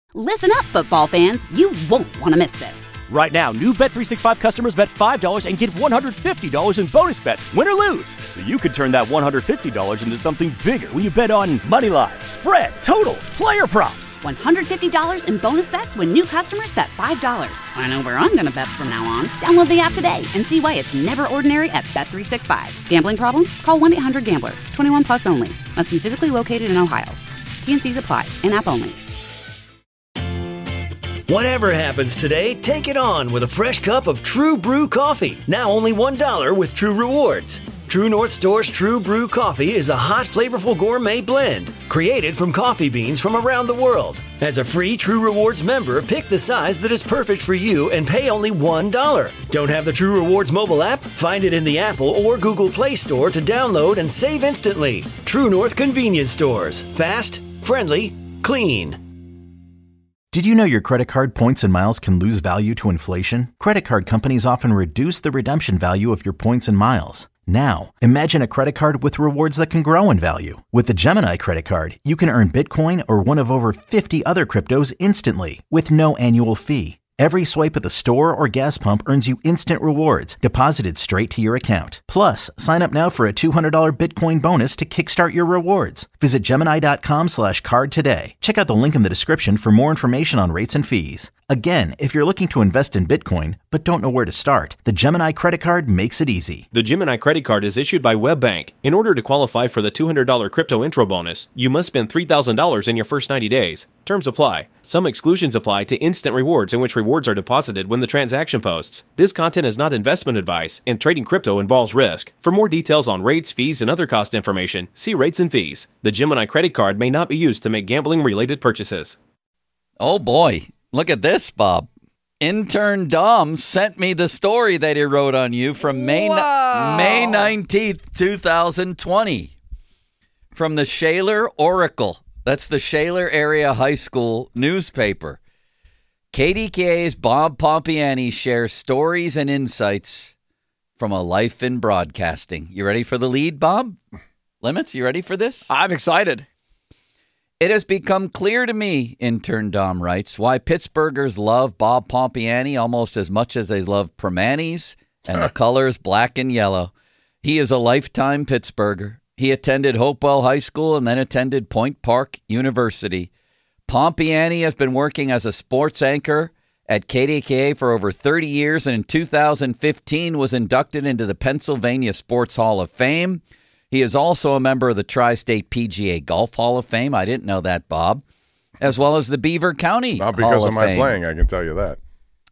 Listen up, football fans. You won't want to miss this. Right now, new Bet365 customers bet $5 and get $150 in bonus bets, win or lose. So you could turn that $150 into something bigger when you bet on money line, spread, totals, player props. $150 in bonus bets when new customers bet $5. I know where I'm going to bet from now on. Download the app today and see why it's never ordinary at Bet365. Gambling problem? Call 1-800-GAMBLER. 21 plus only. Must be physically located in Ohio. T&Cs apply. In-app only. Whatever happens today, take it on with a fresh cup of True Brew coffee. Now only $1 with True Rewards. True North Store's True Brew coffee is a hot, flavorful gourmet blend created from coffee beans from around the world. As a free True Rewards member, pick the size that is perfect for you and pay only $1. Don't have the True Rewards mobile app? Find it in the Apple or Google Play Store to download and save instantly. True North Convenience Stores. Fast, friendly, clean. Did you know your credit card points and miles can lose value to inflation? Credit card companies often reduce the redemption value of your points and miles. Now, imagine a credit card with rewards that can grow in value. With the Gemini credit card, you can earn Bitcoin or one of over 50 other cryptos instantly with no annual fee. Every swipe at the store or gas pump earns you instant rewards deposited straight to your account. Plus, sign up now for a $200 Bitcoin bonus to kickstart your rewards. Visit Gemini.com/card today. Check out the link in the description for more information on rates and fees. Again, if you're looking to invest in Bitcoin but don't know where to start, the Gemini credit card makes it easy. The Gemini credit card is issued by WebBank. In order to qualify for the $200 crypto intro bonus, you must spend $3,000 in your first 90 days. Terms apply. Some exclusions apply to instant rewards, in which rewards are deposited when the transaction posts. This content is not investment advice, and trading crypto involves risk. For more details on rates, fees, and other cost information, see rates and fees. The Gemini credit card may not be used to make gambling-related purchases. Oh boy. Look at this, Bob. Intern Dom sent me the story that he wrote on you from May 19th, 2020. From the Shaler Oracle. That's the Shaler Area High School newspaper. KDKA's Bob Pompiani shares stories and insights from a life in broadcasting. You ready for the lead, Bob? Limits, you ready for this? I'm excited. It has become clear to me, intern Dom writes, why Pittsburghers love Bob Pompiani almost as much as they love Primanti's and the colors black and yellow. He is a lifetime Pittsburgher. He attended Hopewell High School and then attended Point Park University. Pompiani has been working as a sports anchor at KDKA for over 30 years and in 2015 was inducted into the Pennsylvania Sports Hall of Fame. He is also a member of the Tri-State PGA Golf Hall of Fame. I didn't know that, Bob. As well as the Beaver County Not because Hall of my playing, I can tell you that.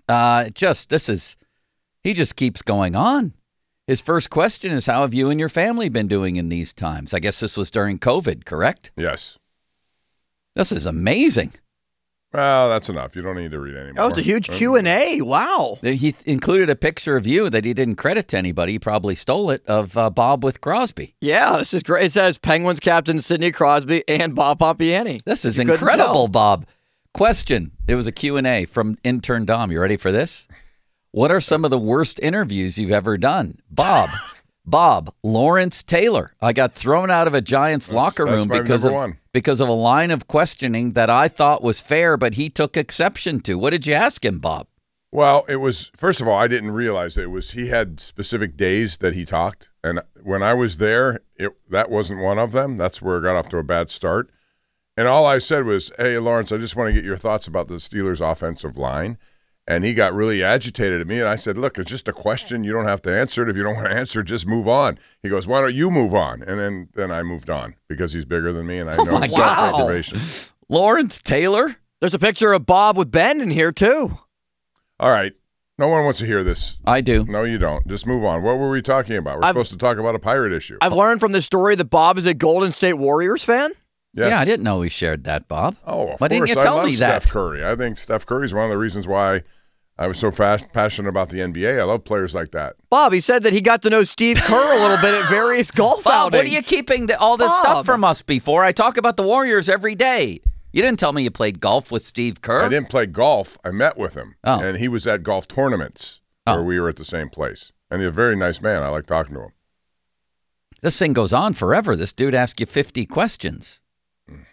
He just keeps going on. His first question is, how have you and your family been doing in these times? I guess this was during COVID, correct? Yes. This is amazing. Well, that's enough. You don't need to read anymore. Oh, it's a huge Q&A. Wow. He included a picture of you that he didn't credit to anybody. He probably stole it, of Bob with Crosby. Yeah, this is great. It says Penguins captain Sidney Crosby and Bob Pompiani. This is incredible, Bob. Question. It was a Q&A from intern Dom. You ready for this? What are some of the worst interviews you've ever done? Bob, Lawrence Taylor. I got thrown out of a Giants locker room because of a line of questioning that I thought was fair, but he took exception to. What did you ask him, Bob? Well, it was, first of all, I didn't realize he had specific days that he talked. And when I was there, that wasn't one of them. That's where it got off to a bad start. And all I said was, hey, Lawrence, I just want to get your thoughts about the Steelers' offensive line. And he got really agitated at me, and I said, look, it's just a question. You don't have to answer it. If you don't want to answer it, just move on. He goes, why don't you move on? And then I moved on because he's bigger than me, and I know self-preservation. Lawrence Taylor? There's a picture of Bob with Ben in here, too. All right. No one wants to hear this. I do. No, you don't. Just move on. What were we talking about? We're supposed to talk about a pirate issue. I've learned from this story that Bob is a Golden State Warriors fan. Yes. Yeah, I didn't know he shared that, Bob. Oh, of Why course. didn't you tell me that? Steph Curry. I think Steph Curry is one of the reasons why I was so passionate about the NBA. I love players like that. Bob, he said that he got to know Steve Kerr a little bit at various golf Bob, outings. what are you keeping all this stuff from us before? I talk about the Warriors every day. You didn't tell me you played golf with Steve Kerr. I didn't play golf. I met with him, and he was at golf tournaments where we were at the same place. And he's a very nice man. I like talking to him. This thing goes on forever. This dude asks you 50 questions.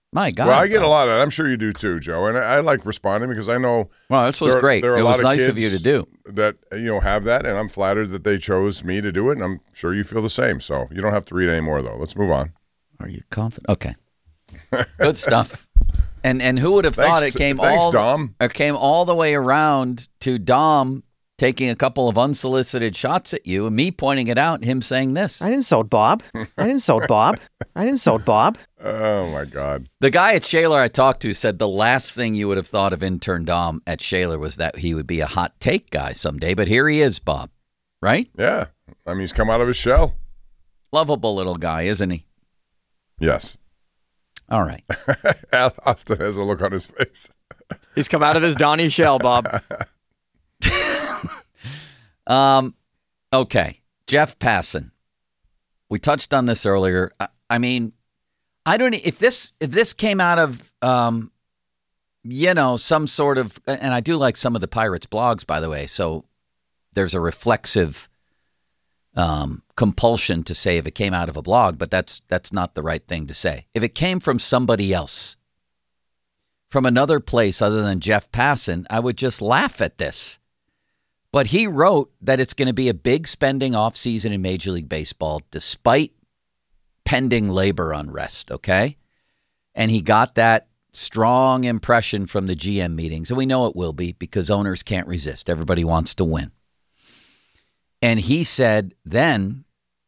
My God. Well, I get a lot of it. I'm sure you do too, Joe. And I like responding because I know. Well, this was great. There are it a was lot nice of of you kids to do. that have that, and I'm flattered that they chose me to do it. And I'm sure you feel the same. So you don't have to read any more, though. Let's move on. Are you confident? Okay. Good stuff. And who would have thought it came Dom. It came all the way around to Dom taking a couple of unsolicited shots at you and me pointing it out and him saying this. I didn't insult Bob. I didn't insult Bob. I didn't insult Bob. Oh, my God. The guy at Shaler I talked to said the last thing you would have thought of intern Dom at Shaler was that he would be a hot take guy someday. But here he is, Bob. Right? Yeah. I mean, he's come out of his shell. Lovable little guy, isn't he? Yes. All right. Austin has a look on his face. He's come out of his Donnie shell, Bob. Okay. Jeff Passan. We touched on this earlier. I mean, I don't. If this came out of some sort of, and I do like some of the Pirates blogs, by the way. So there's a reflexive compulsion to say if it came out of a blog, but that's not the right thing to say. If it came from somebody else, from another place other than Jeff Passan, I would just laugh at this. But he wrote that it's going to be a big spending offseason in Major League Baseball despite pending labor unrest, okay? And he got that strong impression from the GM meetings, and we know it will be because owners can't resist. Everybody wants to win. And he said then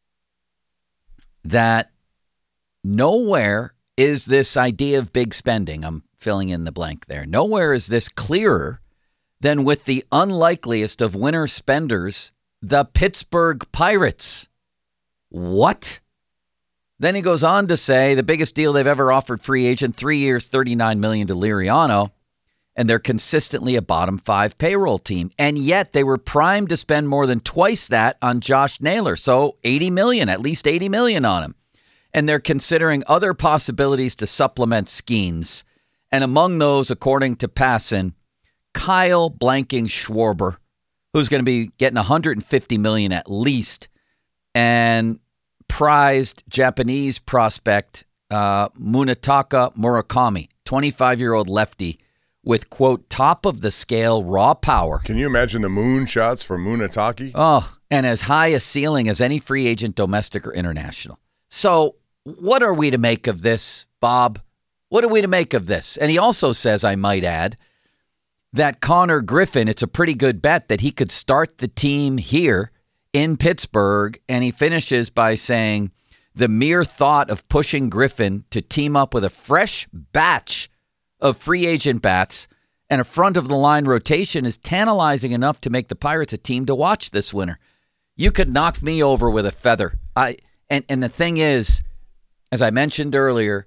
that nowhere is this idea of big spending, I'm filling in the blank there, nowhere is this clearer than with the unlikeliest of winter spenders, the Pittsburgh Pirates. What? Then he goes on to say the biggest deal they've ever offered free agent, 3 years, $39 million to Liriano, and they're consistently a bottom 5 payroll team. And yet they were primed to spend more than twice that on Josh Naylor. So $80 million, at least $80 million on him. And they're considering other possibilities to supplement Skeens. And among those, according to Passan, Kyle blanking Schwarber, who's going to be getting $150 million at least, and prized Japanese prospect Munetaka Murakami, 25-year-old lefty with, quote, top-of-the-scale raw power. Can you imagine the moon shots from Munetaki? Oh, and as high a ceiling as any free agent, domestic or international. So what are we to make of this, Bob? What are we to make of this? And he also says, I might add, that Connor Griffin, it's a pretty good bet that he could start the team here in Pittsburgh. And he finishes by saying the mere thought of pushing Griffin to team up with a fresh batch of free agent bats and a front-of-the-line rotation is tantalizing enough to make the Pirates a team to watch this winter. You could knock me over with a feather. And the thing is, as I mentioned earlier,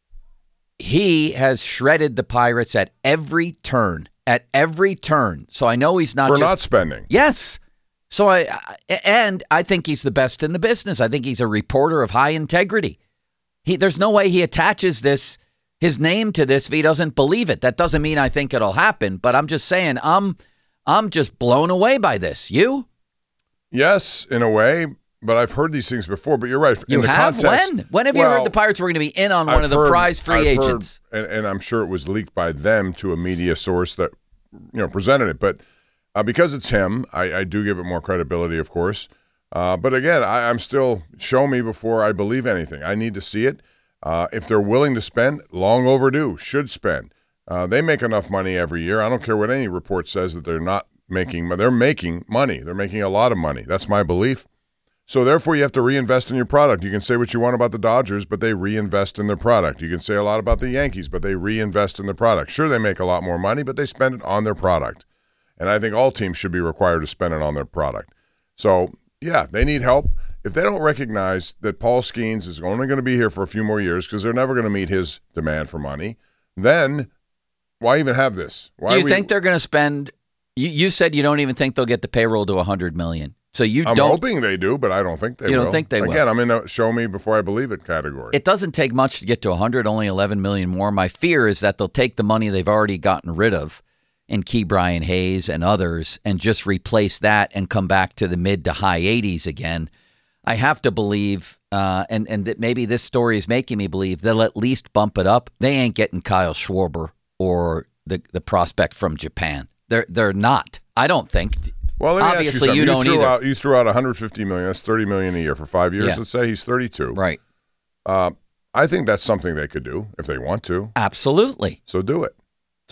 he has shredded the Pirates at every turn. At every turn. So I know he's not for not spending. Yes. So I think he's the best in the business. I think he's a reporter of high integrity. There's no way he attaches his name to this if he doesn't believe it. That doesn't mean I think it'll happen, but I'm just saying I'm just blown away by this. You? Yes, in a way, but I've heard these things before. But you're right. You have? Context, when have you heard the Pirates were going to be in on one of the prize free agents? And I'm sure it was leaked by them to a media source that presented it. But because it's him, I do give it more credibility, of course. But again, I'm still, show me before I believe anything. I need to see it. If they're willing to spend, long overdue, should spend. They make enough money every year. I don't care what any report says that they're not making. They're making money. They're making a lot of money. That's my belief. So therefore, you have to reinvest in your product. You can say what you want about the Dodgers, but they reinvest in their product. You can say a lot about the Yankees, but they reinvest in the product. Sure, they make a lot more money, but they spend it on their product. And I think all teams should be required to spend it on their product. So, yeah, they need help. If they don't recognize that Paul Skeens is only going to be here for a few more years because they're never going to meet his demand for money, then why even have this? Do you think they're going to spend – you said you don't even think they'll get the payroll to $100 million. So I'm hoping they do, but I don't think they will. You don't think they will? Again, I'm in the show me before I believe it category. It doesn't take much to get to 100, only $11 million more. My fear is that they'll take the money they've already gotten rid of in Key Brian Hayes and others and just replace that and come back to the mid to high 80s again. I have to believe, and that maybe this story is making me believe they'll at least bump it up. They ain't getting Kyle Schwarber or the prospect from Japan. They're not. I don't think. Well, let me obviously ask you don't either. You threw out $150 million. That's $30 million a year for 5 years. Yeah. Let's say he's 32. Right. I think that's something they could do if they want to. Absolutely. So do it.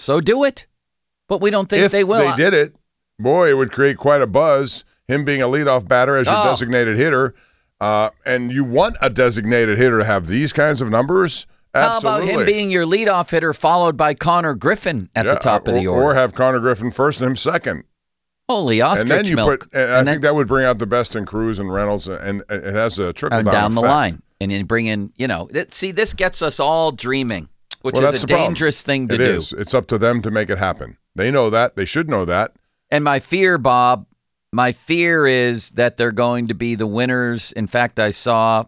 But we don't think if they will. If they did it, boy, it would create quite a buzz. Him being a leadoff batter as your designated hitter, and you want a designated hitter to have these kinds of numbers. Absolutely. How about him being your leadoff hitter, followed by Connor Griffin at the top of the order, or have Connor Griffin first and him second? Holy ostrich and then you milk! I think that would bring out the best in Cruz and Reynolds, and it has a trickle down the effect. line, and then bring in. See, this gets us all dreaming, which is a dangerous thing to do. It is. It's up to them to make it happen. They know that. They should know that. And my fear, Bob. My fear is that they're going to be the winners. In fact, I saw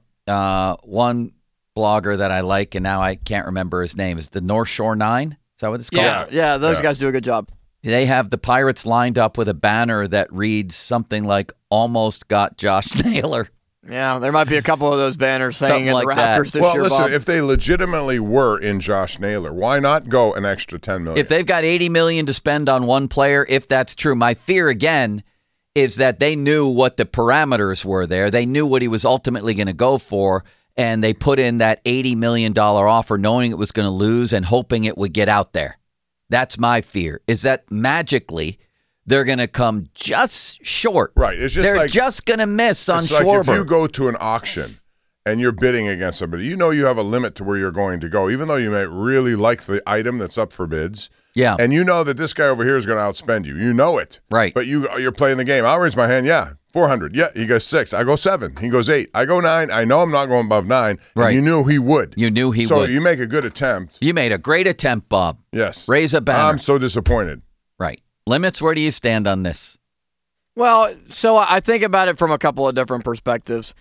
one blogger that I like, and now I can't remember his name. Is the North Shore 9? Is that what it's called? Yeah, those guys do a good job. They have the Pirates lined up with a banner that reads something like, almost got Josh Naylor. Yeah, there might be a couple of those banners hanging in the rafters this year, Well, listen, Bob. if they legitimately were in Josh Naylor, why not go an extra $10 million? If they've got $80 million to spend on one player, if that's true, my fear, again, is that they knew what the parameters were there. They knew what he was ultimately going to go for, and they put in that $80 million offer knowing it was going to lose and hoping it would get out there. That's my fear, is that magically they're going to come just short. Right. It's just they're just going to miss on Schwarber. Like if you go to an auction and you're bidding against somebody, you know you have a limit to where you're going to go, even though you may really like the item that's up for bids. Yeah. And you know that this guy over here is going to outspend you. You know it. Right. But you're playing the game. I'll raise my hand. Yeah. 400. Yeah. He goes 6. I go 7. He goes 8. I go 9. I know I'm not going above 9. Right. And you knew he would. You knew he would. So you make a good attempt. You made a great attempt, Bob. Yes. Raise a banner. I'm so disappointed. Right. Limits, where do you stand on this? Well, so I think about it from a couple of different perspectives.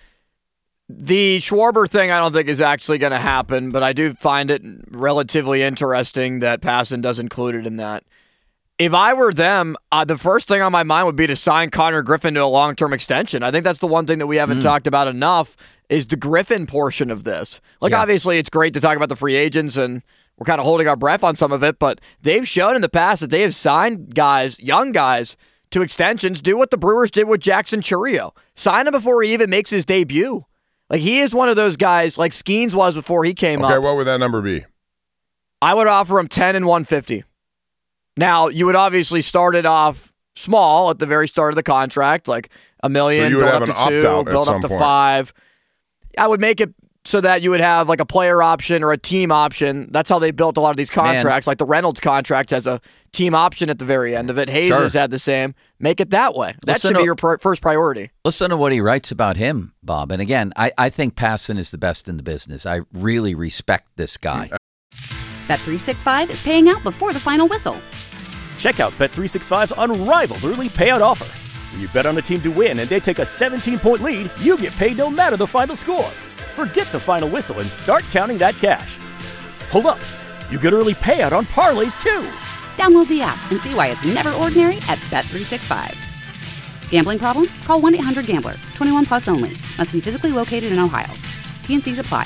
The Schwarber thing I don't think is actually going to happen, but I do find it relatively interesting that Passan does include it in that. If I were them, the first thing on my mind would be to sign Connor Griffin to a long-term extension. I think that's the one thing that we haven't talked about enough is the Griffin portion of this. Obviously, it's great to talk about the free agents, and we're kind of holding our breath on some of it, but they've shown in the past that they have signed guys, young guys, to extensions. Do what the Brewers did with Jackson Chourio. Sign him before he even makes his debut. He is one of those guys like Skeens was before he came up. Okay, what would that number be? I would offer him 10 and 150. Now, you would obviously start it off small at the very start of the contract, like $1 million, so you would build have up an to 2, opt-out build at up to some point. 5. I would make it so that you would have like a player option or a team option. That's how they built a lot of these contracts. Like the Reynolds contract has a team option at the very end of it. Hayes has had the same. Make it that way. That should be your first priority. Listen to what he writes about him, Bob. And again, I think Passan is the best in the business. I really respect this guy. Bet365 is paying out before the final whistle. Check out Bet365's unrivaled early payout offer. When you bet on a team to win and they take a 17-point lead, you get paid no matter the final score. Forget the final whistle and start counting that cash. Hold up. You get early payout on parlays, too. Download the app and see why it's never ordinary at Bet365. Gambling problem? Call 1-800-GAMBLER. 21 plus only. Must be physically located in Ohio. T&Cs apply.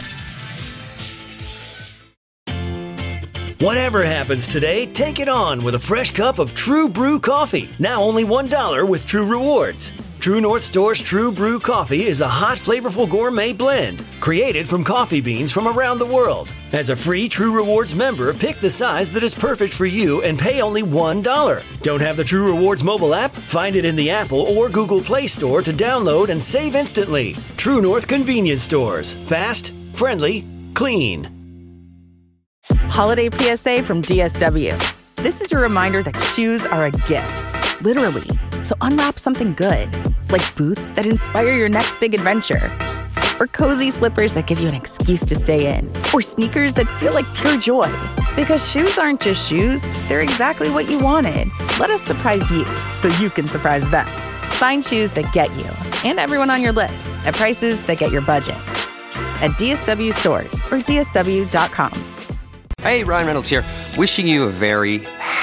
Whatever happens today, take it on with a fresh cup of True Brew coffee. Now only $1 with True Rewards. True North Store's True Brew coffee is a hot, flavorful gourmet blend created from coffee beans from around the world. As a free True Rewards member, pick the size that is perfect for you and pay only $1. Don't have the True Rewards mobile app? Find it in the Apple or Google Play Store to download and save instantly. True North Convenience Stores. Fast, friendly, clean. Holiday PSA from DSW. This is your reminder that shoes are a gift, literally. So unwrap something good, like boots that inspire your next big adventure, or cozy slippers that give you an excuse to stay in, or sneakers that feel like pure joy. Because shoes aren't just shoes, they're exactly what you wanted. Let us surprise you so you can surprise them. Find shoes that get you and everyone on your list at prices that get your budget. At DSW stores or DSW.com. Hey, Ryan Reynolds here, wishing you a very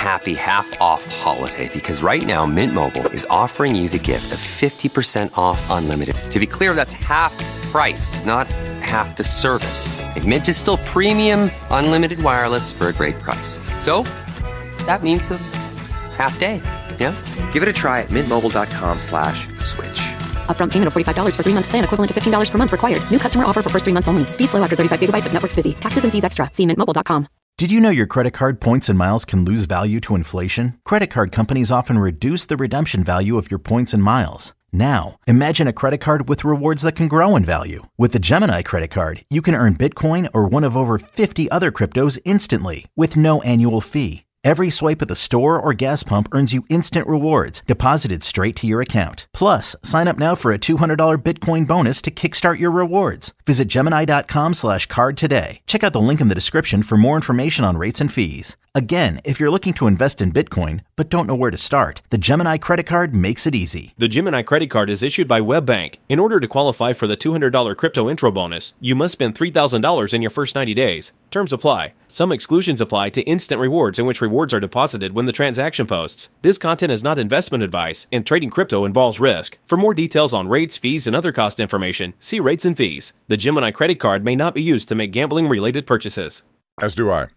happy half-off holiday because right now Mint Mobile is offering you the gift of 50% off unlimited. To be clear, that's half price, not half the service. And Mint is still premium unlimited wireless for a great price. So that means a half day. Yeah? Give it a try at mintmobile.com/switch. Upfront payment of $45 for 3-month plan, equivalent to $15 per month required. New customer offer for first 3 months only. Speed slow after 35 gigabytes if network's busy. Taxes and fees extra. See mintmobile.com. Did you know your credit card points and miles can lose value to inflation? Credit card companies often reduce the redemption value of your points and miles. Now, imagine a credit card with rewards that can grow in value. With the Gemini credit card, you can earn Bitcoin or one of over 50 other cryptos instantly with no annual fee. Every swipe at the store or gas pump earns you instant rewards deposited straight to your account. Plus, sign up now for a $200 Bitcoin bonus to kickstart your rewards. Visit Gemini.com/card today. Check out the link in the description for more information on rates and fees. Again, if you're looking to invest in Bitcoin but don't know where to start, the Gemini credit card makes it easy. The Gemini credit card is issued by WebBank. In order to qualify for the $200 crypto intro bonus, you must spend $3,000 in your first 90 days. Terms apply. Some exclusions apply to instant rewards in which rewards are deposited when the transaction posts. This content is not investment advice, and trading crypto involves risk. For more details on rates, fees, and other cost information, see rates and fees. The Gemini credit card may not be used to make gambling-related purchases. As do I.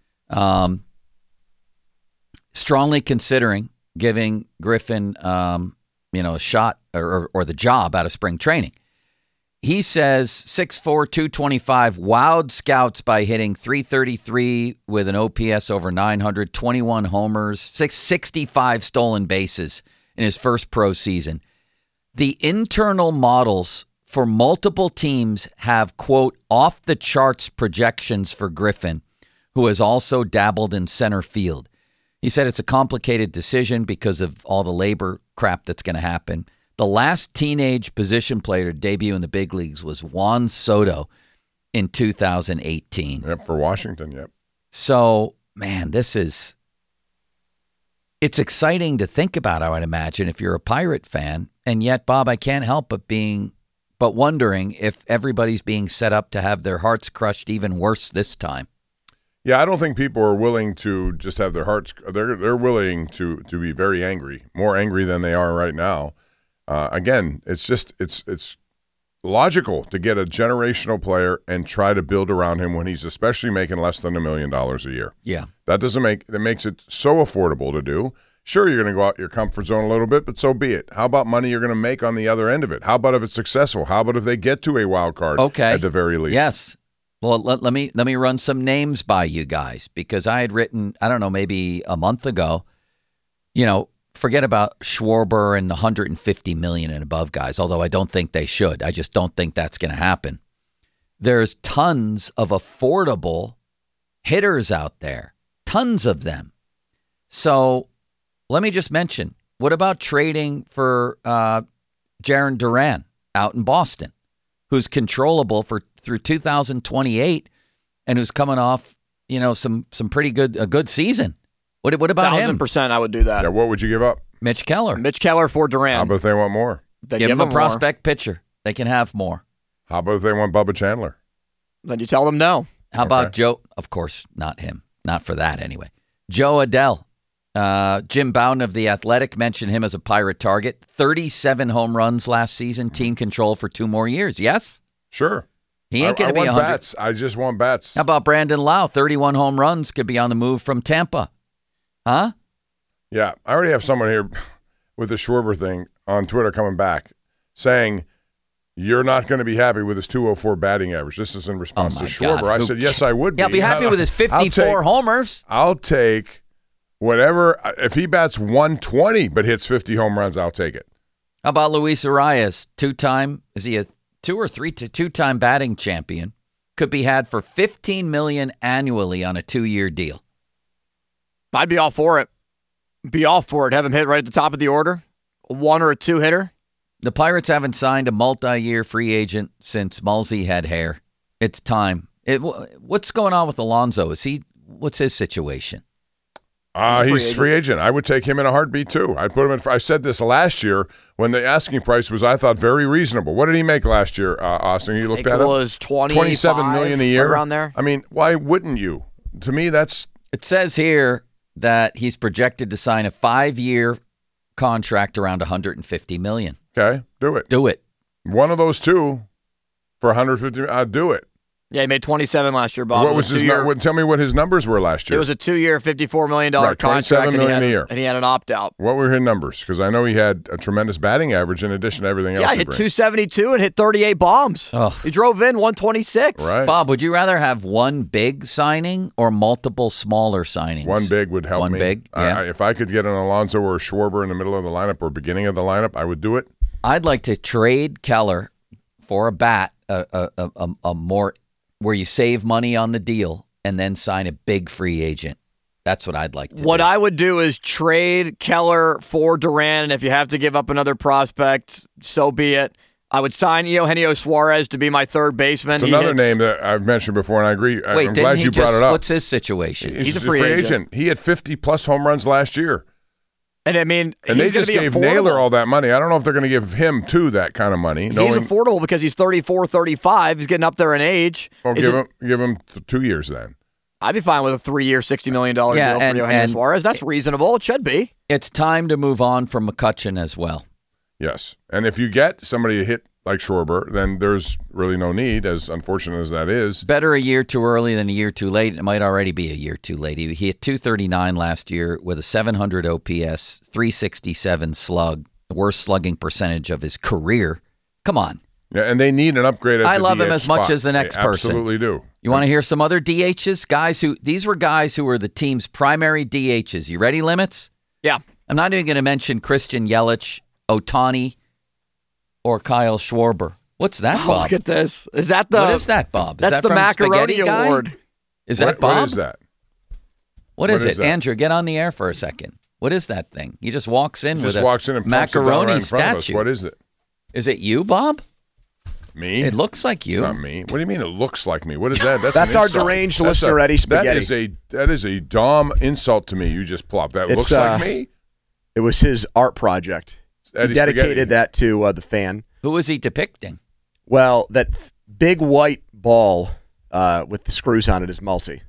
Strongly considering giving Griffin, a shot or the job out of spring training. He says 6'4", 225, wowed scouts by hitting .333 with an OPS over 900, 21 homers, 65 stolen bases in his first pro season. The internal models for multiple teams have, quote, off-the-charts projections for Griffin, who has also dabbled in center field. He said it's a complicated decision because of all the labor crap that's going to happen. The last teenage position player to debut in the big leagues was Juan Soto in 2018. Yep, for Washington, yep. So, man, it's exciting to think about, I would imagine, if you're a Pirate fan. And yet, Bob, I can't help but wondering if everybody's being set up to have their hearts crushed even worse this time. Yeah, I don't think people are willing to just have their hearts. They're willing to be very angry, more angry than they are right now. Again, it's logical to get a generational player and try to build around him when he's especially making less than $1 million a year. Yeah, that makes it so affordable to do. Sure, you're going to go out your comfort zone a little bit, but so be it. How about money you're going to make on the other end of it? How about if it's successful? How about if they get to a wild card? Okay, at the very least. Yes. Well, let me run some names by you guys, because I had written, I don't know, maybe a month ago, forget about Schwarber and the $150 million and above guys, although I don't think they should. I just don't think that's going to happen. There's tons of affordable hitters out there, tons of them. So let me just mention, what about trading for Jarren Duran out in Boston, who's controllable through 2028 and who's coming off, some pretty a good season. What about him? 1,000% I would do that. Yeah, what would you give up? Mitch Keller. Mitch Keller for Duran. How about if they want more? Give him a prospect pitcher. They can have more. How about if they want Bubba Chandler? Then you tell them no. How about Joe? Of course, not him. Not for that anyway. Joe Adell. Jim Bowden of The Athletic mentioned him as a Pirate target. 37 home runs last season. Team control for 2 more years. Yes? Sure. He ain't going to be 100. Bats. I just want bats. How about Brandon Lau? 31 home runs. Could be on the move from Tampa. Huh? Yeah. I already have someone here with the Schwarber thing on Twitter coming back saying you're not going to be happy with his 204 batting average. This is in response to Schwarber. God. I said, yes, I would be. Yeah, I'll be happy with his 54 homers. I'll take whatever. If he bats 120 but hits 50 home runs, I'll take it. How about Luis Arias? Is he a 2 or 3 two-time batting champion? Could be had for $15 million annually on a 2-year deal. I'd be all for it. Have him hit right at the top of the order. A 1 or a 2 hitter. The Pirates haven't signed a multi-year free agent since Mulsey had hair. It's time. What's going on with Alonso? What's his situation? He's free agent. I would take him in a heartbeat too. I'd put him in. I said this last year when the asking price was, I thought, very reasonable. What did he make last year, Austin? You looked at it. It was $27 million a year, right around there. I mean, why wouldn't you? To me, that's. It says here that he's projected to sign a 5-year contract around $150 million. Okay, do it. Do it. One of those two for $150. I'd do it. Yeah, he made 27 last year, Bob. What was his? Tell me what his numbers were last year. It was a 2-year, $54 million contract. $27 million a year, and he had an opt-out. What were his numbers? Because I know he had a tremendous batting average in addition to everything else. Yeah, he hit 272 and hit 38 bombs. Oh. He drove in 126. Right. Bob, would you rather have one big signing or multiple smaller signings? One big would help me. One big, yeah. If I could get an Alonso or a Schwarber in the middle of the lineup or beginning of the lineup, I would do it. I'd like to trade Keller for a bat, a more where you save money on the deal and then sign a big free agent. That's what I'd like to do. What I would do is trade Keller for Duran, and if you have to give up another prospect, so be it. I would sign Eugenio Suarez to be my third baseman. It's another name that I've mentioned before, and I agree. Wait, I'm glad you brought it up. What's his situation? He's a free agent. He had 50-plus home runs last year. And I mean, and they just gave Naylor all that money. I don't know if they're going to give him, too, that kind of money. He's affordable because he's 34, 35. He's getting up there in age. Well, give him 2 years then. I'd be fine with a 3-year, $60 million deal for Eugenio Suarez. That's reasonable. It should be. It's time to move on from McCutchen as well. Yes. And if you get somebody to hit like Schwarber, then there's really no need, as unfortunate as that is. Better a year too early than a year too late. It might already be a year too late. He hit 239 last year with a 700 OPS, 367 slug, the worst slugging percentage of his career. Come on. Yeah, and they need an upgrade at I the love DH him as spot. much as the next they person. Absolutely do. You want to hear some other DHs? These were guys who were the team's primary DHs. You ready, Limits? Yeah. I'm not even going to mention Christian Yelich, Ohtani, or Kyle Schwarber. What's that, Bob? Look at this. Is that the? What is that, Bob? Is That's that the from Macaroni Spaghetti Guy? Award. Is that Bob? What is that? What is it? that? Andrew, get on the air for a second. What is that thing? He just walks in with and a macaroni macaroni in front of us. statue. What is it? Is it you, Bob? Me? It looks like you. It's not me. What do you mean it looks like me? What is that? That's an our insult. deranged That's listener, Eddie Spaghetti. That is a Dom insult to me. You just plopped. That looks like me? It was his art project. Eddie he dedicated Spaghetti. that to the fan. Who was he depicting? Well, that big white ball with the screws on it is Mulsey.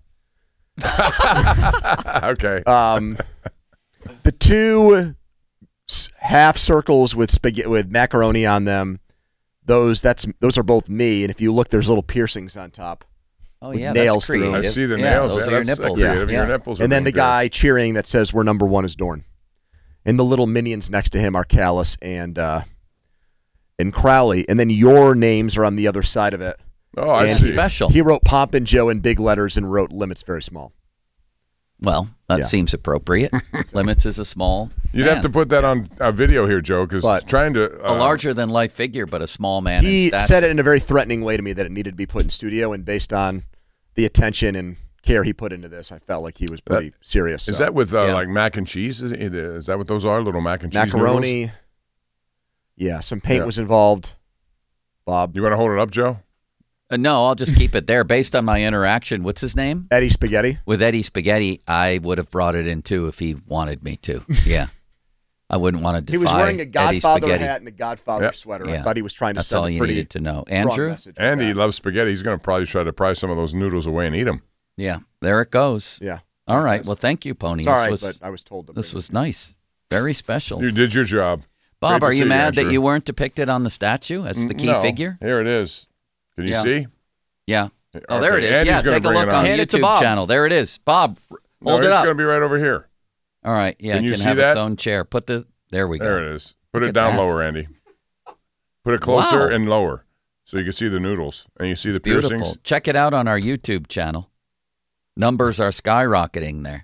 Okay. The two half circles with spaghetti with macaroni on them. Those are both me. And if you look, there's little piercings on top. Oh with yeah, nails that's creative. I see the nails. Those are your nipples. Your nipples are and then the being guy cheering that says "We're number one" is Dorn. And the little minions next to him are Callis and Crowley. And then your names are on the other side of it. Oh, I and see. Special. He wrote Pomp and Joe in big letters and wrote Limits very small. Well, that seems appropriate. Limits is a small. You'd man. have to put that on a video here, Joe, because trying to a larger than life figure, but a small man. He in stature. said it in a very threatening way to me that it needed to be put in studio, and based on the attention and care he put into this, I felt like he was pretty serious. Is so. that with like mac and cheese? Is that what those are? Little mac and cheese macaroni? noodles? Yeah, some paint was involved. Bob, you want to hold it up, Joe? No, I'll just keep it there. Based on my interaction, what's his name? Eddie Spaghetti. With Eddie Spaghetti, I would have brought it in too if he wanted me to. Yeah. I wouldn't want to defy He was wearing a Eddie Godfather Spaghetti. hat and a Godfather sweater. I Yeah. thought he was trying to That's send all a you pretty needed to know. strong Andrew? message with And he that. loves spaghetti. He's going to probably try to pry some of those noodles away and eat them. Yeah, there it goes. Yeah. All right. Well, thank you, Pony. Sorry, This was, but I was told to this bring was nice. Very special. You did your job. Bob, Great to are see you mad that Andrew. you weren't depicted on the statue as the key No. figure? Here it is. Can you Yeah. see? Yeah. Oh, there it Okay, is. Andy's Yeah, gonna take a bring look it on on. the Hand it to YouTube Bob. channel. There it is. Bob, No, hold it it's up. going to be right over here. All right. Yeah, Can it you can see have that? its own chair. There we go. There it is. Put Look it at down that. lower, Andy. Put it closer Wow. and lower so you can see the noodles and you see the Beautiful. piercings. Check it out on our YouTube channel. Numbers are skyrocketing there.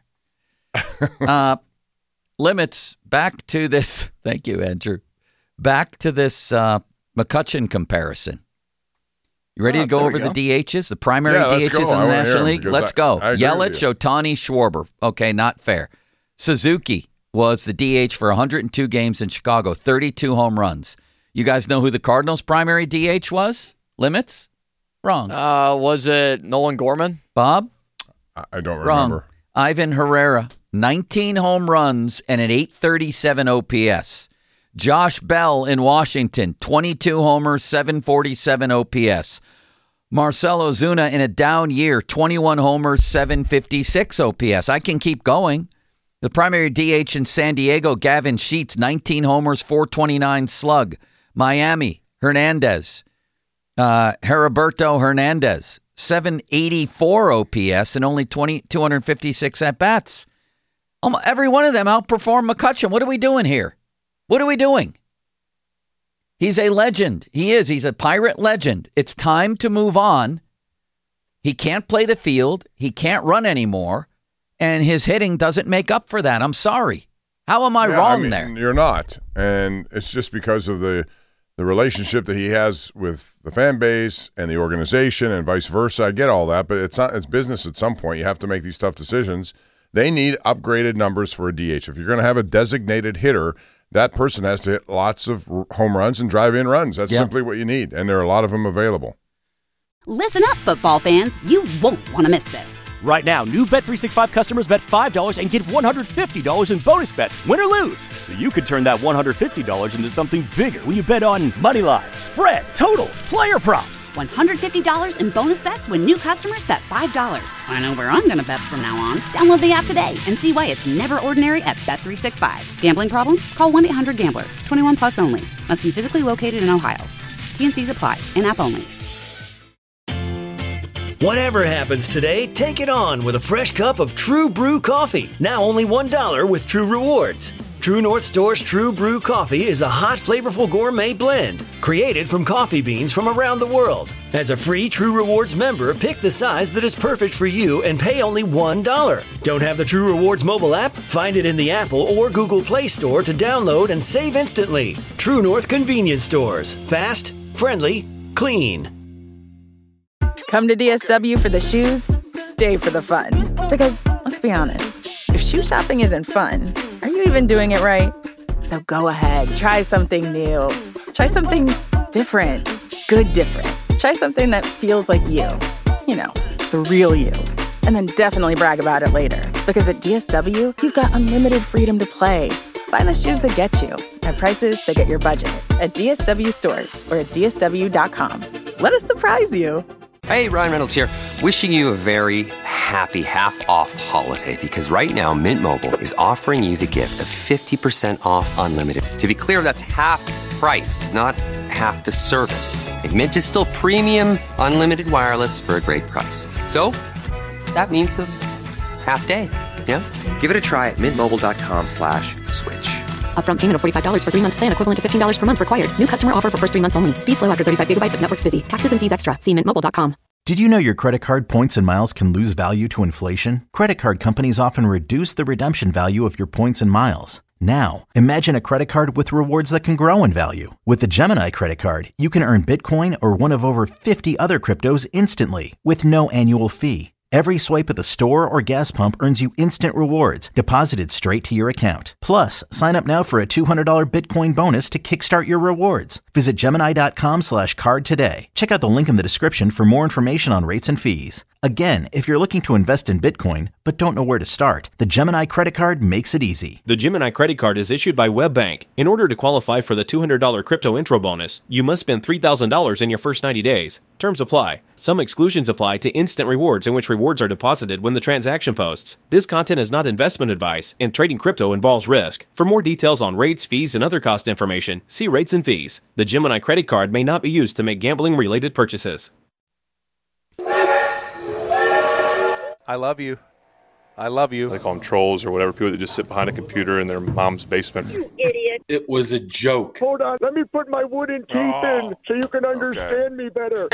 Limits, back to this. Thank you, Andrew. Back to this McCutchen comparison. You ready to go there over we the DHs, the primary Yeah, let's DHs go. in I the wanna hear National them League? because Let's go. I agree with Yelich, you. Ohtani, Schwarber. Okay, not fair. Suzuki was the DH for 102 games in Chicago, 32 home runs. You guys know who the Cardinals' primary DH was? Limits? Wrong. Was it Nolan Gorman? Bob? I don't Wrong. remember. Ivan Herrera, 19 home runs and an 837 OPS. Josh Bell in Washington, 22 homers, 747 OPS. Marcelo Zuna in a down year, 21 homers, 756 OPS. I can keep going. The primary DH in San Diego, Gavin Sheets, 19 homers, 429 slug. Miami, Hernandez. Heriberto Hernandez, 784 OPS and only 256 at-bats. Every one of them outperformed McCutchen. What are we doing here? What are we doing? He's a legend. He is. He's a Pirate legend. It's time to move on. He can't play the field. He can't run anymore. And his hitting doesn't make up for that. I'm sorry. How am I wrong there? You're not. And it's just because of the relationship that he has with the fan base and the organization and vice versa. I get all that, but it's business at some point. You have to make these tough decisions. They need upgraded numbers for a DH. If you're going to have a designated hitter, that person has to hit lots of home runs and drive in runs. That's simply what you need, and there are a lot of them available. Listen up, football fans. You won't want to miss this. Right now, new Bet365 customers bet $5 and get $150 in bonus bets, win or lose. So you could turn that $150 into something bigger when you bet on moneyline, spread, totals, player props. $150 in bonus bets when new customers bet $5. I know where I'm going to bet from now on. Download the app today and see why it's never ordinary at Bet365. Gambling problem? Call 1-800-GAMBLER. 21 plus only. Must be physically located in Ohio. T&Cs apply. In-app only. Whatever happens today, take it on with a fresh cup of True Brew coffee. Now only $1 with True Rewards. True North Store's True Brew coffee is a hot, flavorful gourmet blend created from coffee beans from around the world. As a free True Rewards member, pick the size that is perfect for you and pay only $1. Don't have the True Rewards mobile app? Find it in the Apple or Google Play Store to download and save instantly. True North convenience stores. Fast, friendly, clean. Come to DSW for the shoes, stay for the fun. Because, let's be honest, if shoe shopping isn't fun, are you even doing it right? So go ahead, try something new. Try something different. Good different. Try something that feels like you. You know, the real you. And then definitely brag about it later. Because at DSW, you've got unlimited freedom to play. Find the shoes that get you at prices that get your budget at DSW stores or at DSW.com. Let us surprise you. Hey, Ryan Reynolds here. Wishing you a very happy half-off holiday because right now Mint Mobile is offering you the gift of 50% off unlimited. To be clear, that's half price, not half the service. Like Mint is still premium unlimited wireless for a great price. So that means a half day. Yeah? Give it a try at mintmobile.com/switch. Upfront payment of $45 for 3-month plan, equivalent to $15 per month required. New customer offer for first 3 months only. Speed slow after 35 gigabytes if network's busy. Taxes and fees extra. See mintmobile.com. Did you know your credit card points and miles can lose value to inflation? Credit card companies often reduce the redemption value of your points and miles. Now, imagine a credit card with rewards that can grow in value. With the Gemini credit card, you can earn Bitcoin or one of over 50 other cryptos instantly with no annual fee. Every swipe at the store or gas pump earns you instant rewards deposited straight to your account. Plus, sign up now for a $200 Bitcoin bonus to kickstart your rewards. Visit Gemini.com/card today. Check out the link in the description for more information on rates and fees. Again, if you're looking to invest in Bitcoin but don't know where to start, the Gemini credit card makes it easy. The Gemini credit card is issued by WebBank. In order to qualify for the $200 crypto intro bonus, you must spend $3,000 in your first 90 days. Terms apply. Some exclusions apply to instant rewards in which rewards are deposited when the transaction posts. This content is not investment advice, and trading crypto involves risk. For more details on rates, fees, and other cost information, see rates and fees. The Gemini credit card may not be used to make gambling-related purchases. I love you. I love you. They call them trolls or whatever, people that just sit behind a computer in their mom's basement. You idiot. It was a joke. Hold on. Let me put my wooden teeth in so you can understand me better.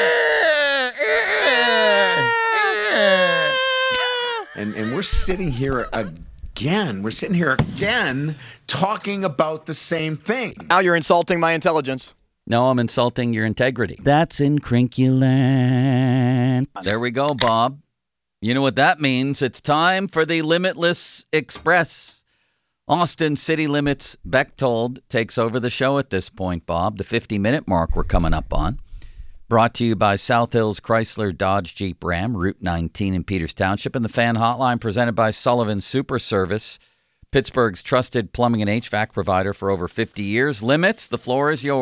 And we're sitting here again. We're sitting here again talking about the same thing. Now you're insulting my intelligence. No, I'm insulting your integrity. That's incrinculant. There we go, Bob. You know what that means. It's time for the Limitless Express. Austin City Limits Bechtold takes over the show at this point, Bob. The 50-minute mark we're coming up on. Brought to you by South Hills Chrysler Dodge Jeep Ram, Route 19 in Peters Township, and the Fan Hotline presented by Sullivan Super Service, Pittsburgh's trusted plumbing and HVAC provider for over 50 years. Limits, the floor is yours.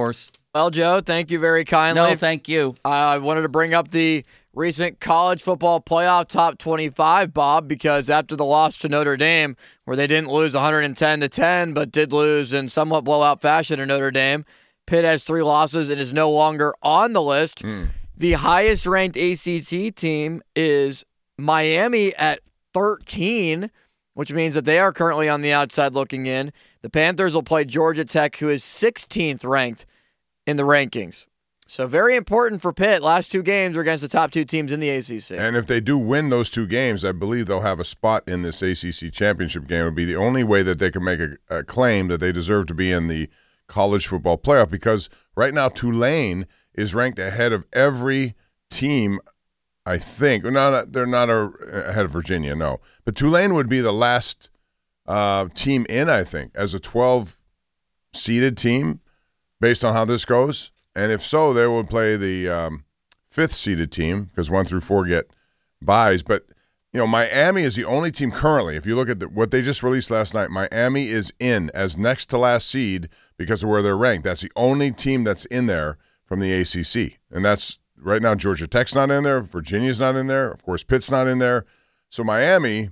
Well, Joe, thank you very kindly. No, thank you. I wanted to bring up the recent college football playoff top 25, Bob, because after the loss to Notre Dame, where they didn't lose 110-10, but did lose in somewhat blowout fashion to Notre Dame, Pitt has 3 losses and is no longer on the list. The highest-ranked ACC team is Miami at 13, which means that they are currently on the outside looking in. The Panthers will play Georgia Tech, who is 16th ranked in the rankings. So very important for Pitt. Last 2 games are against the top 2 teams in the ACC. And if they do win those 2 games, I believe they'll have a spot in this ACC championship game. It would be the only way that they can make a claim that they deserve to be in the college football playoff, because right now Tulane is ranked ahead of every team, I think. They're not ahead of Virginia, no. But Tulane would be the last team in, I think, as a 12-seeded team based on how this goes. And if so, they would play the 5th-seeded team because 1 through 4 get byes. But, Miami is the only team currently, if you look at what they just released last night, Miami is in as next to last seed because of where they're ranked. That's the only team that's in there from the ACC. And that's right now Georgia Tech's not in there. Virginia's not in there. Of course, Pitt's not in there. So Miami,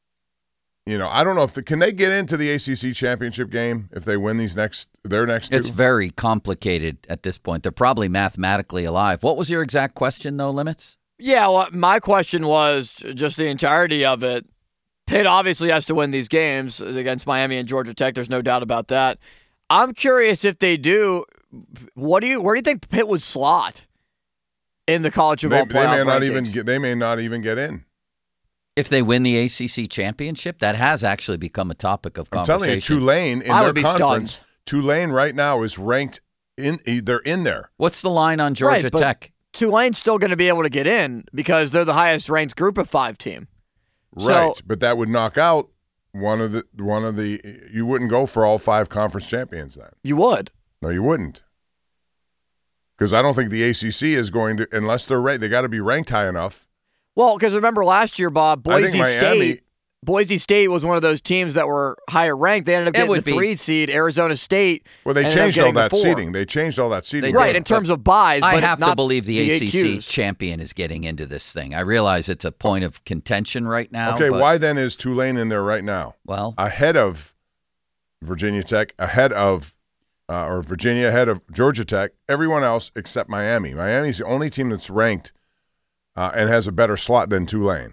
I don't know can they get into the ACC championship game if they win their next 2? It's very complicated at this point. They're probably mathematically alive. What was your exact question, though, Limits? Yeah, well, my question was just the entirety of it. Pitt obviously has to win these games against Miami and Georgia Tech. There's no doubt about that. I'm curious if they do. Where do you think Pitt would slot in the college football playoff? They may not even get in. If they win the ACC championship, that has actually become a topic of conversation. I'm telling you, Tulane in their conference, stunned. Tulane right now is ranked they're in there. What's the line on Georgia Tech? Tulane's still going to be able to get in because they're the highest ranked group of 5 team. Right, but that would knock out one of the. You wouldn't go for all 5 conference champions then. You would. No, you wouldn't. Because I don't think the ACC is going to, unless they're ranked. They got to be ranked high enough. Well, because remember last year, Bob, Boise State was one of those teams that were higher ranked. They ended up getting the 3 seed. Arizona State. Well, they changed all that seeding. They changed all that seeding. Right, in terms of buys. I but have not to believe the ACC accused. champion is getting into this thing. I realize it's a point of contention right now. Okay, why then is Tulane in there right now? Well, ahead of Virginia Tech, or Virginia, ahead of Georgia Tech, everyone else except Miami. Miami's the only team that's ranked and has a better slot than Tulane.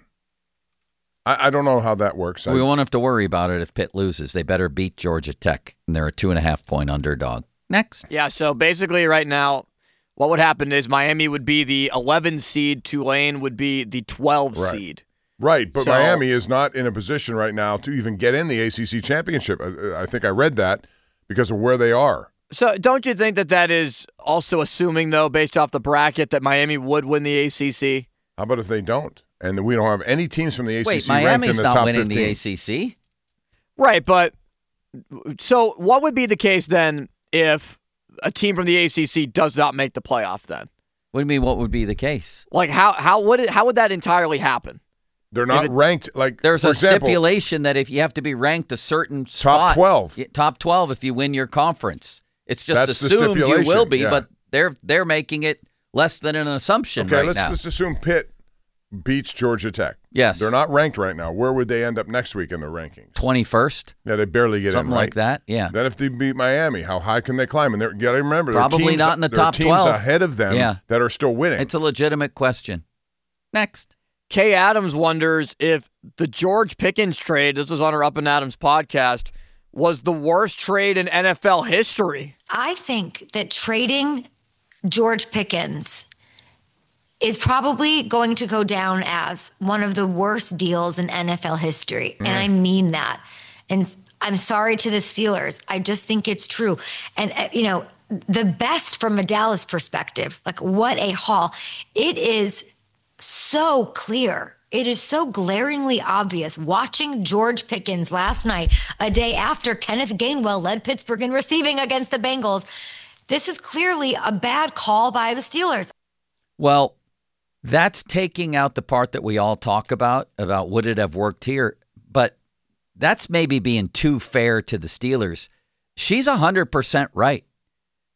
I don't know how that works. We won't have to worry about it if Pitt loses. They better beat Georgia Tech, and they're a 2.5-point underdog. Next. Yeah, so basically right now, what would happen is Miami would be the 11 seed, Tulane would be the 12 seed. Right, but Miami is not in a position right now to even get in the ACC championship. I think I read that because of where they are. So don't you think that is also assuming, though, based off the bracket, that Miami would win the ACC? How about if they don't? And we don't have any teams from the ACC Wait, ranked in the top 15. Miami's not winning the ACC? Right, but so what would be the case then if a team from the ACC does not make the playoff then? What do you mean what would be the case? Like how would that entirely happen? They're not ranked. Like there's for a example, stipulation that if you have to be ranked a certain spot, top 12 if you win your conference. It's just assumed you will be, but they're making it less than an assumption right now. Let's assume Pitt beats Georgia Tech. Yes. They're not ranked right now. Where would they end up next week in the rankings? 21st. Yeah, they barely get something in, right? like that. Yeah. Then if they beat Miami, how high can they climb? And you got to remember, probably not in the top 12. There are teams ahead of them that are still winning. It's a legitimate question. Next. Kay Adams wonders if the George Pickens trade, this was on her Up and Adams podcast, was the worst trade in NFL history. I think that trading George Pickens is probably going to go down as one of the worst deals in NFL history. And I mean that. And I'm sorry to the Steelers. I just think it's true. And, the best from a Dallas perspective, like what a haul. It is so clear. It is so glaringly obvious watching George Pickens last night, a day after Kenneth Gainwell led Pittsburgh in receiving against the Bengals. This is clearly a bad call by the Steelers. Well, that's taking out the part that we all talk about would it have worked here. But that's maybe being too fair to the Steelers. She's 100% right.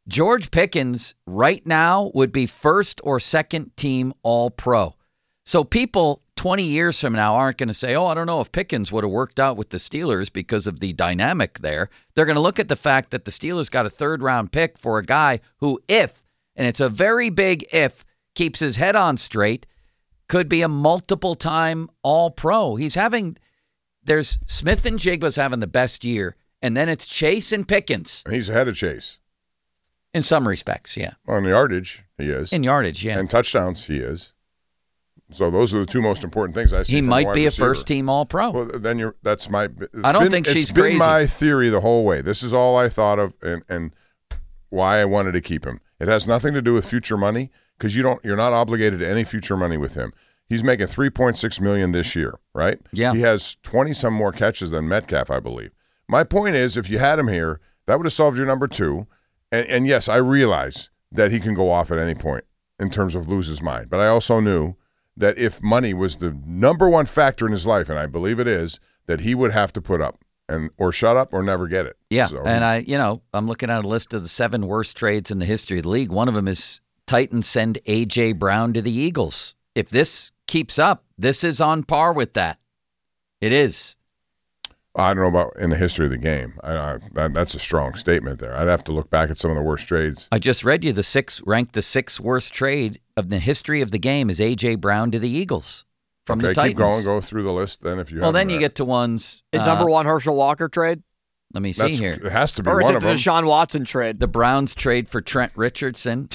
George Pickens right now would be first or second team All-Pro. So people 20 years from now aren't going to say, I don't know if Pickens would have worked out with the Steelers because of the dynamic there. They're going to look at the fact that the Steelers got a third-round pick for a guy who, if, and it's a very big if, keeps his head on straight, could be a multiple-time All-Pro. There's Smith and Jigba's having the best year, and then it's Chase and Pickens. He's ahead of Chase. In some respects, yeah. On yardage, he is. In yardage, yeah. And touchdowns, he is. So those are the two most important things I see. He from might a wide be receiver. a first-team All-Pro. Well, then that's my. I don't think she's crazy. It's been my theory the whole way. This is all I thought of, and why I wanted to keep him. It has nothing to do with future money because you're not obligated to any future money with him. He's making $3.6 million this year, right? Yeah. He has 20 some more catches than Metcalf, I believe. My point is, if you had him here, that would have solved your number two. And yes, I realize that he can go off at any point in terms of lose his mind, but I also knew that if money was the number one factor in his life, and I believe it is, that he would have to put up or shut up or never get it. Yeah, so, and I'm looking at a list of the 7 worst trades in the history of the league. One of them is Titans send A.J. Brown to the Eagles. If this keeps up, this is on par with that. It is. I don't know about in the history of the game. That's a strong statement there. I'd have to look back at some of the worst trades. I just read you ranked the 6th worst trade of the history of the game is A.J. Brown to the Eagles from the Titans. Keep going. Go through the list then if you have. Well, then you get to ones. Is number one Herschel Walker trade? Let me see here. It has to be or one of them. Or is it the Deshaun Watson trade? The Browns trade for Trent Richardson.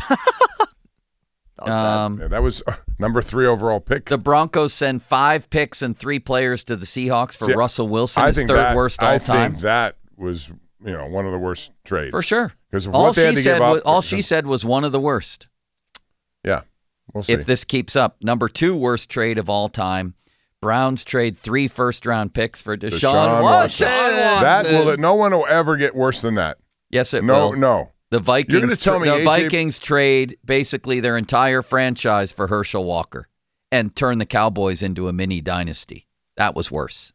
That was number 3 overall pick. The Broncos send 5 picks and 3 players to the Seahawks for Russell Wilson, his third worst all time. I think that was one of the worst trades. For sure. Because all she said was one of the worst. Yeah, we'll see. If this keeps up. Number 2 worst trade of all time. Browns trade 3 first-round picks for Deshaun Watson. No one will ever get worse than that. Yes, it will. No. The Vikings, You're gonna tell me Vikings trade basically their entire franchise for Herschel Walker and turn the Cowboys into a mini dynasty. That was worse.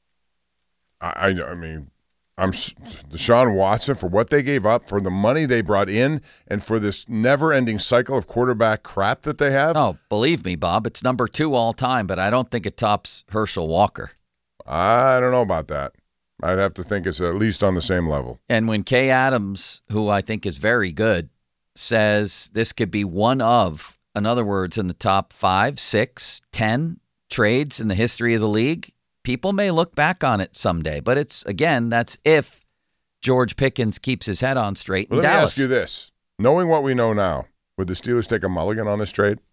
I mean, Deshaun Watson, for what they gave up, for the money they brought in, and for this never-ending cycle of quarterback crap that they have. Oh, believe me, Bob, it's number 2 all time, but I don't think it tops Herschel Walker. I don't know about that. I'd have to think it's at least on the same level. And when Kay Adams, who I think is very good, says this could be one of, in other words, in the top 5, 6, 10 trades in the history of the league, people may look back on it someday. But that's if George Pickens keeps his head on straight in Dallas. Let me ask you this. Knowing what we know now, would the Steelers take a mulligan on this trade?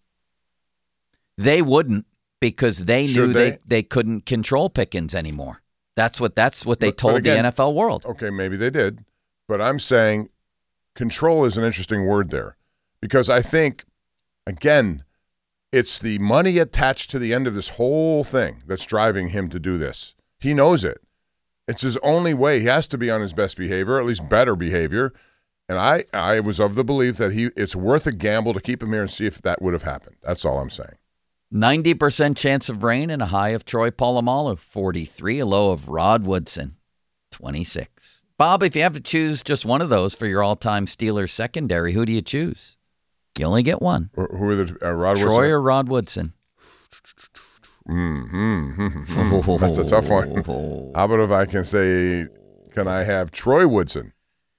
They wouldn't, because they knew they couldn't control Pickens anymore. That's what they told the NFL world. Okay, maybe they did. But I'm saying control is an interesting word there, because I think, again, it's the money attached to the end of this whole thing that's driving him to do this. He knows it. It's his only way. He has to be on his best behavior, at least better behavior. And I was of the belief that it's worth a gamble to keep him here and see if that would have happened. That's all I'm saying. 90% chance of rain and a high of Troy Polamalu, 43, a low of Rod Woodson, 26. Bob, if you have to choose just one of those for your all-time Steelers secondary, who do you choose? You only get one. Who are the Rod Woodson? Troy or Rod Woodson? That's a tough one. How about if I can say, can I have Troy Woodson?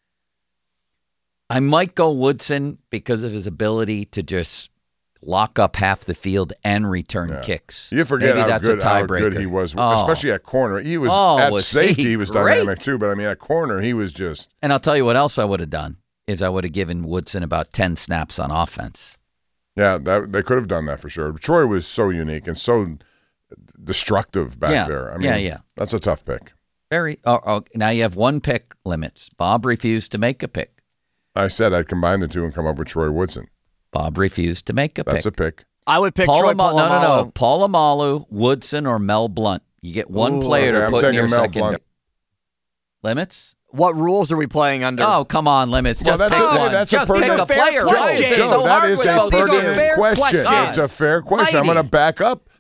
I might go Woodson because of his ability to just lock up half the field and return kicks. You forget Maybe that's how a tiebreaker. good he was, especially at corner. He was at safety. He was dynamic too, but I mean at corner he was just. And I'll tell you what else I would have done is I would have given Woodson about 10 snaps on offense. Yeah, they could have done that for sure. Troy was so unique and so destructive back there. I mean, that's a tough pick. Very. Now you have 1 pick limits. Bob refused to make a pick. I said I'd combine the two and come up with Troy Woodson. Bob refused to make a pick. That's a pick. I would pick Troy Polamalu. No. Polamalu, Woodson, or Mel Blount. You get one player to put in your second. Limits? What rules are we playing under? Oh, come on, limits. Just pick one. That's just a pick a player. Joe, that is a pertinent question. It's a fair question. I'm going to back up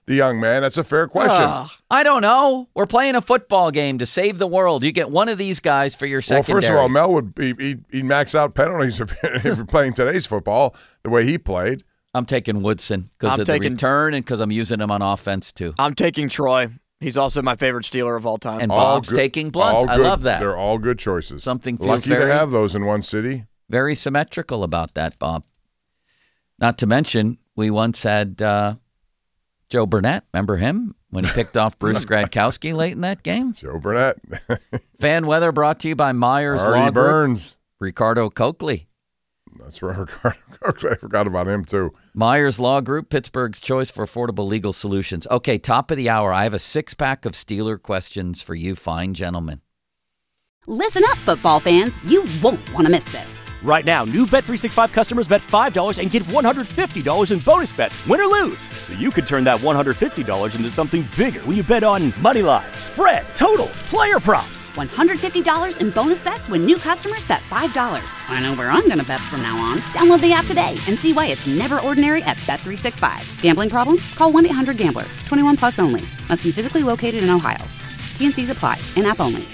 the young man. That's a fair question. I don't know. We're playing a football game to save the world. You get one of these guys for your secondary. Well, first of all, Mel would he'd max out penalties if you're playing today's football the way he played. I'm taking Woodson because of the return and because I'm using him on offense too. I'm taking Troy. He's also my favorite Steeler of all time. And Bob's taking Blunt. I love that. They're all good choices. Something feels lucky to have those in one city. Very symmetrical about that, Bob. Not to mention, we once had Joe Burnett. Remember him when he picked off Bruce Gradkowski late in that game? Joe Burnett. Fan weather brought to you by Myers Artie Law Group. Burns. Ricardo Coakley. That's right, Ricardo Coakley. I forgot about him, too. Myers Law Group, Pittsburgh's choice for affordable legal solutions. Okay, top of the hour. I have a 6-pack of Steeler questions for you fine gentlemen. Listen up, football fans. You won't want to miss this. Right now, new Bet365 customers bet $5 and get $150 in bonus bets, win or lose. So you could turn that $150 into something bigger when you bet on money line, spread, totals, player props. $150 in bonus bets when new customers bet $5. I know where I'm going to bet from now on. Download the app today and see why it's never ordinary at Bet365. Gambling problem? Call 1-800-GAMBLER. 21 plus only. Must be physically located in Ohio. T&Cs apply. In-app only.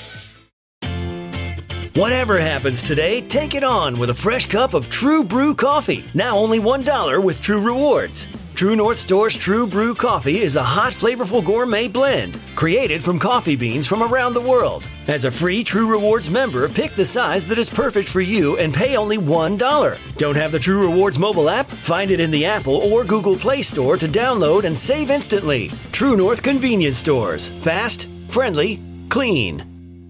Whatever happens today, take it on with a fresh cup of True Brew coffee. Now only $1 with True Rewards. True North Store's True Brew coffee is a hot, flavorful gourmet blend created from coffee beans from around the world. As a free True Rewards member, pick the size that is perfect for you and pay only $1. Don't have the True Rewards mobile app? Find it in the Apple or Google Play Store to download and save instantly. True North Convenience Stores. Fast, friendly, clean.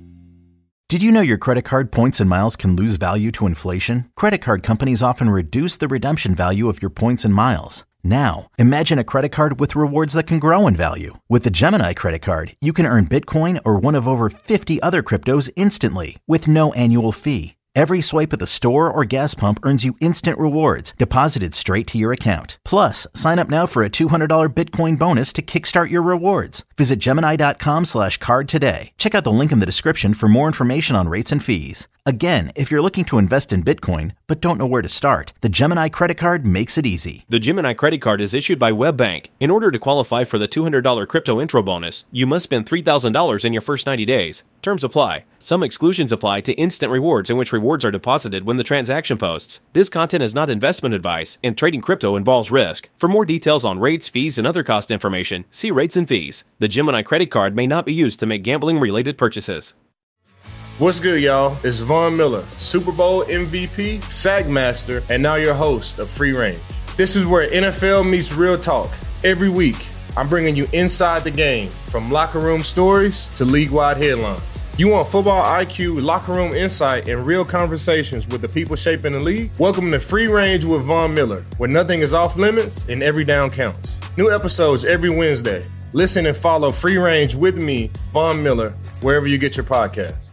Did you know your credit card points and miles can lose value to inflation? Credit card companies often reduce the redemption value of your points and miles. Now, imagine a credit card with rewards that can grow in value. With the Gemini credit card, you can earn Bitcoin or one of over 50 other cryptos instantly with no annual fee. Every swipe at the store or gas pump earns you instant rewards deposited straight to your account. Plus, sign up now for a $200 Bitcoin bonus to kickstart your rewards. Visit Gemini.com/card today. Check out the link in the description for more information on rates and fees. Again, if you're looking to invest in Bitcoin but don't know where to start, the Gemini credit card makes it easy. The Gemini credit card is issued by WebBank. In order to qualify for the $200 crypto intro bonus, you must spend $3,000 in your first 90 days. Terms apply. Some exclusions apply to instant rewards in which rewards are deposited when the transaction posts. This content is not investment advice, and trading crypto involves risk. For more details on rates, fees, and other cost information, see rates and fees. The Gemini credit card may not be used to make gambling-related purchases. What's good, y'all? It's Von Miller, Super Bowl MVP, Sack Master, and now your host of Free Range. This is where NFL meets real talk. Every week, I'm bringing you inside the game, from locker room stories to league-wide headlines. You want football IQ, locker room insight, and real conversations with the people shaping the league? Welcome to Free Range with Von Miller, where nothing is off limits and every down counts. New episodes every Wednesday. Listen and follow Free Range with me, Von Miller, wherever you get your podcasts.